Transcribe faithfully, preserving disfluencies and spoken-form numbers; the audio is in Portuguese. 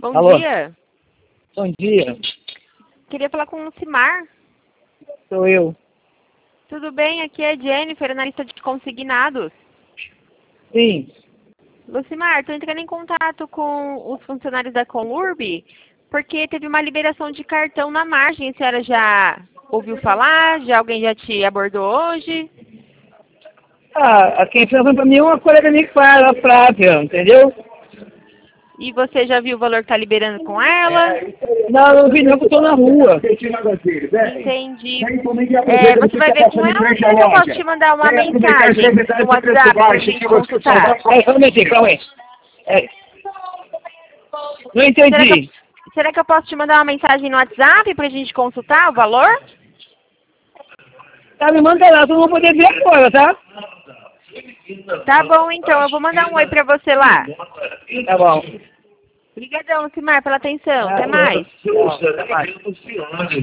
Bom Alô? dia. Bom dia, Queria falar com o Lucimar. sou eu. Tudo bem? Aqui é a Jennifer, analista de consignados. Sim. Lucimar, estou entrando em contato com os funcionários da Conurb, porque teve uma liberação de cartão na margem. A senhora já ouviu falar? Já alguém já te abordou hoje? Ah, quem fez pra mim é uma colega minha que fala, a Flávia, entendeu? E você já viu o valor que está liberando com ela? Não, não vi não, que eu tô na rua. Entendi. É, você vai ver com ela ou eu posso te mandar uma mensagem no WhatsApp para a gente consultar? É, só um minutinho, calma aí. É. Não Será que, entendi. eu, será que eu posso te mandar uma mensagem no WhatsApp para a gente consultar o valor? Tá, me manda lá, tu não vou poder ver agora, tá? Tá bom, então. Eu vou mandar um oi para você lá. Tá bom. Obrigadão, Lucimar, pela atenção. Até mais. Tá, até mais.